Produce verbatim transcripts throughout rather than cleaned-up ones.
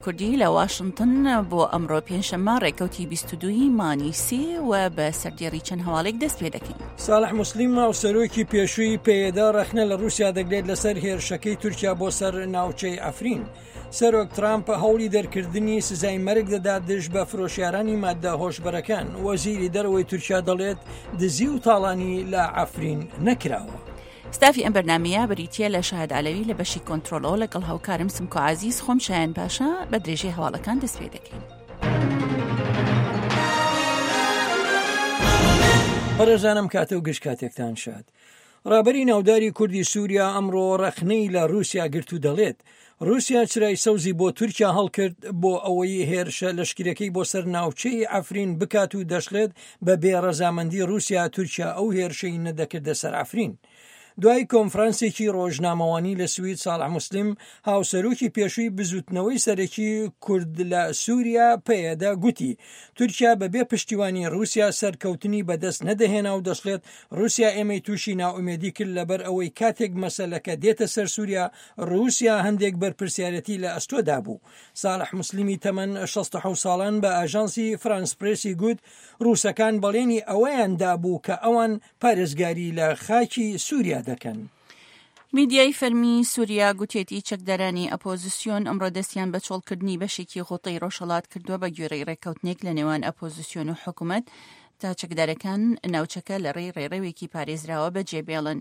کوردی لە واشنگتن بۆ ئەمڕۆ پێنجشەممە ڕێکەوتی بیست و دووی مانی سێ و بە سەردێڕی چەند هەواڵێک دەست پێ دەکەین. ساڵح موسلیم ماوسەرۆکی پێشووی پێیەدا ڕەخنە لە رووسیا دەگرێت لەسەر هێرشەکەی تورکیا بۆ سەر ناوچەی ئەفرین. سەرۆک ترامپ هەوڵی دەرکردنی سزای مەرگ دەدات دژ بە فرۆشیارانی مادە هۆشبەرەکان. وەزیری دەرەوەی تورکیا دەڵێت دزی و تاڵانی لە ئەفرین نەکراوە. ستافی ئەم بەرنامەیە بریتیە لە شاهد عەلەوی لە بەشی کۆنتڕۆلەوە لەگەڵ هاوکارم سمکۆ عەزیز خۆم شایان پاشا بە درێژەی هەواڵەکان دەست پێ دەکەین. بەڕێزانم کاتە و گشت کاتێکتان شاد. ڕابەری ناوداری کوردی سووریا ئەمڕۆ ڕەخنەی لە رووسیا گرت و دەڵێت رووسیا چرای سەوزی بۆ تورکیا هەڵکرد بۆ ئەوەی هێرشە لەشکرەکەی بۆ سەر ناوچەی ئەفرین بکات و دەشڵێت بە بێڕەزامەندی رووسیا تورکیا ئەو هێرشەی نەدەکردە سەر ئەفرین. دوای کۆنفرانسێکی ڕۆژنامەوانی لە سوید ساڵح موسلیم هاوسەرۆکی پێشووی بزوتنەوەی سەرەکی کورد لە سووریا پێیەدا گوتی تورکیا بەبێ پشتیوانی رووسیا سەرکەوتنی بەدەست نەدەهێنا و دەشڵێت رووسیا ئێمەی تووشی ناوئومێدی کرد لەبەر ئەوەی کاتێک مەسەلەکە دێتە سەر سووریا رووسیا هەندێک بەرپرسیارەتی لە ئەستۆدا بوو. ساڵح موسلیمی تەمەن شەست و حەوت ساڵان بە ئاژانسی فرانس پرێسی گوت رووسەکان بەڵێنی ئەوەیان دابوو کە ئەوان پارێزگاری لە خاکی سووریا دەکەن. میدیای فەرمی سووریا گوتێتی چەکدارانی ئەپۆزیسیۆن ئەمڕۆ دەستیان بە چۆڵکردنی بەشێکی غوڵتەی ڕۆژهەڵات کردووە بە گوێرەی ڕێکەوتنێک لە نێوان ئەپۆزیسیۆن و حکوومەت تا چەکدارەکان ناوچەکە لە ڕێی ڕێڕەوێکی پارێزراوە بەجێبێڵن.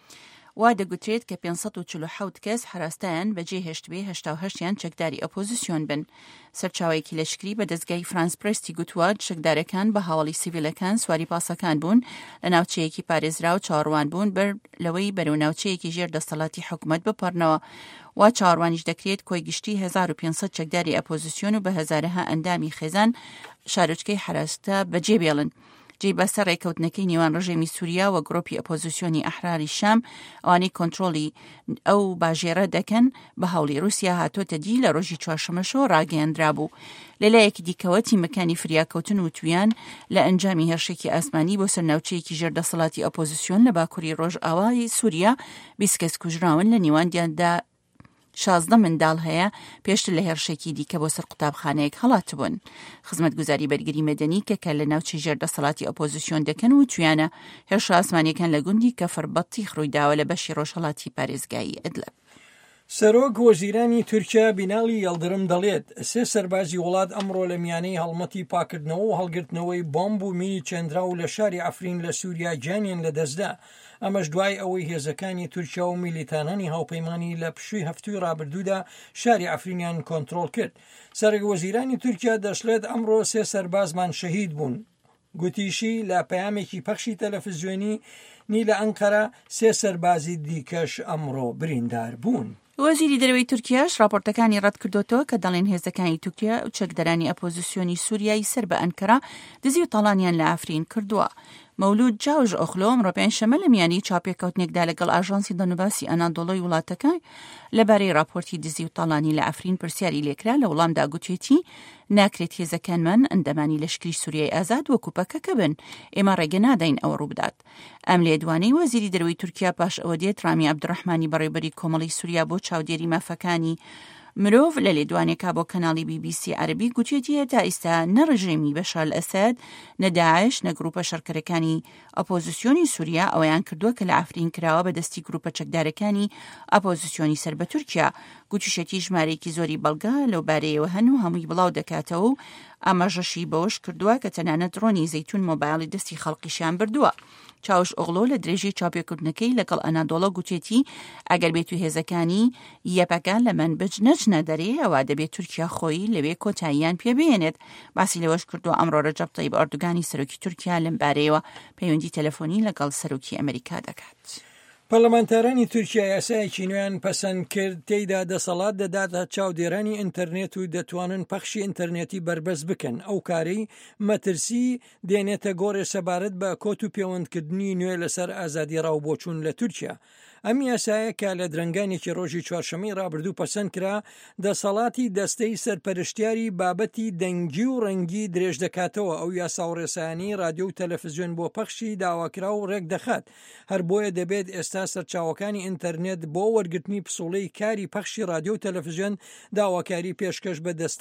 وا دەگوترێت کە پێنج سەد و چل و حەوت کەس هەراستایان بەجێ هێشتبێ هەشتا و هەشتیان چەکداری ئەپۆزیسیۆن بن. سەرچاوەیەکی لەشکری بە دەستگای فرانس پرێستی گوتووە چەکدارەکان بە هاوڵی سیڤیلەکان سواری پاسەکان بوون لە ناوچەیەکی پارێزرا و چاوەڕوان بوون بەر لەوەی بەرەو ناوچەیەکی ژێر دەسەڵاتی حکوومەت بپەڕنەوە. وا چاوەڕوانیش دەکرێت کۆی گشتی هەزار و پێنج سەد چەکداری ئەپۆزیسیۆن و بە هەزارەها ئەندامی خێزان شارۆچکەی هەراستە بەجێبێڵن. جێی بەسەر ڕێکەوتنەکەی نێوان ڕژێمی سووریا و گڕۆپی ئەپۆزیسیۆنی ئەحراری شام ئەوانەی کۆنتڕۆلی ئەو باژێرە دەکەن بە هەوڵی رووسیا هاتۆتە دی لە ڕۆژی چوارشەممەشەوە ڕاگەیاندرا بوو. لەلایەکی دیکەوە تیمەکانی فریاکەوتن وتویان لە ئەنجامی هێرشێکی ئاسمانی بۆ سەر ناوچەیەکی ژێردەسەڵاتی ئەپۆزیسیۆن لە باکووری ڕۆژئاوای سووریا بیست کەس کوژراون لە نێواندیاندا شازدە منداڵ هەیە پێشتر لە هێرشێکی دیکە بۆ سەر قوتابخانەیەک هەڵات بوون. خزمەتگوزاری بەرگری مەدەنی کە کە لە ناوچەی ژێردەسەڵاتی ئەپۆزیسیۆن دەکەن و تویانە هێرشە ئاسمانیەکان لە گوندی کەفر بەتیخ ڕوویداوە لە بەشی ڕۆژهەڵاتی پارێزگایی ئەدلب. سەرۆک وەزیرانی تورکیا بیناڵی یەڵدرم دەڵێت سێ سەربازی وڵات ئەمڕۆ لە میانەی هەڵمەتی پاکردنەوە و هەڵگرتنەوەی بۆمب و مینی چێندرا و لە شاری ئەفرین لە سووریا گیانیان لەدەستدا. ئەمەش دوای ئەوەی هێزەکانی تورکیا و میلیتانانی هاوپەیمانی لە پشووی هەفتووی ڕابردوودا شاری ئەفرینیان کۆنتڕۆڵ کرد. سەرۆک وەزیرانی تورکیا دەشڵێت ئەمڕۆ سێ سەربازمان شەهید بوون. گوتیشی لە پەیامێکی پەخشی تەلەڤیزیۆنی نی لە ئەنقەرە سێ سەربازی دیکەش ئەمڕۆ بریندار بوون. وەزیری دەرەوەی تورکیاش راپۆرتەکانی ڕەت کردوتەوە کە دەڵێن هێزەکانی تورکیا و چەکدەرانی ئەپۆزیسیۆنی سووریایی سەر بە ئەنکەرا دزی و تاڵانیان لە ئەفرین کردووە. مەولود جاوژ ئۆخلۆ ئەمڕۆ پێنجشەممە لە میانی چاپێکەوتنێکدا لەگەڵ ئاژانسی دەنوباسی ئەنادۆڵی وڵاتەکە لەبارەی راپۆرتی دزی و تاڵانی لە ئەفرین پرسیاری لێکرا لە وەڵامدا گوتوێتی ناکرێت هێزەکانمان ئەندەمانی لەشکری سووریای ئازاد وەکو پەکەکە بن، ئێمە ڕێگە ناداین ئەوە ڕوو بدات. ئەم لێدوانەی وەزیری دەرەوەی تورکیا پاش ئەوە دێت ڕامی عەبدوڕەحمانی بەڕێوەبەری کۆمەڵی سووریا بۆ چاودێری مافەکانی مرۆڤ لە لێدوانێکا بۆ کەناڵی بی بی سی عەربی گوتوێتی هێتا ئێستا نە ڕژێمی بەشار ئەسەد نە داعش نە گروپە شەڕکەرەکانی ئەپۆزیسیۆنی سووریا ئەوەیان کردووە کە لە ئەفرین کراوە بە دەستی گروپە چەکدارەکانی ئەپۆزیسیۆنی سەر بە تورکیا. گوتوشەتی ژمارەیەکی زۆری بەڵگا لەو بارەیەوە هەن و هەمووی بڵاو دەکاتەوە و ئەمەژەشی بەوەش کردووە کە تەنانەت ڕۆنی زەیتون مۆبایڵی دەستی خەڵقیشیان بردووە. چاوش ئۆغڵۆ لە درێژەی چاپێکردنەکەی لەگەڵ ئەنادۆڵە گوتێتی ئەگەر بێت و هێزەکانی یەپەکان لە منبج نەچنە دەرێ ئەوە دەبێت تورکیا خۆی لەوێ کۆتاییان پێبێنێت. باسی لەوەش کردووە ئەمڕۆ ڕەجەب تەیب ئەردوگانی سەرۆکی تورکیا لەم بارەیەوە پەیوەندی تەلەفۆنی لەگەڵ سەرۆکی ئەمریکا دەکات. پەرلەمانتارانی تورکیا یاسایەکی نوێیان پەسەند کرد تێیدا دەسەڵات دەداتە چاودێرانی ئینتەرنێت و دەتوانن پەخشی ئینتەرنێتی بربەس بکەن. ئەو کارەی مەترسی دێنێتە گۆڕێ سەبارەت بە کۆت و پەیوەندکردنی نوێ لەسەر ئازادی ڕاوبۆچوون لە تورکیا. ئەم یاسایە کە لە درنگانێکی ڕۆژی چوارشەمەی ڕابردوو پەسەند کرا دەسەڵاتی دەستەی سەرپەرشتیاری بابەتی دەنگی و ڕەنگی درێژ دەکاتەوە. ئەو یاسا و ڕێسایانی رادیۆ و تەلەڤیزیۆن بۆ پەخشی داواکرا و ڕێک دەخات، هەر بۆیە دەبێت ئێستا سەرچاوەکانی ئینتەرنێت بۆ وەرگرتنی پسوڵەی کاری پەخشی رادیۆ و تەلەڤیزیۆن داواکاری پێشکەش بە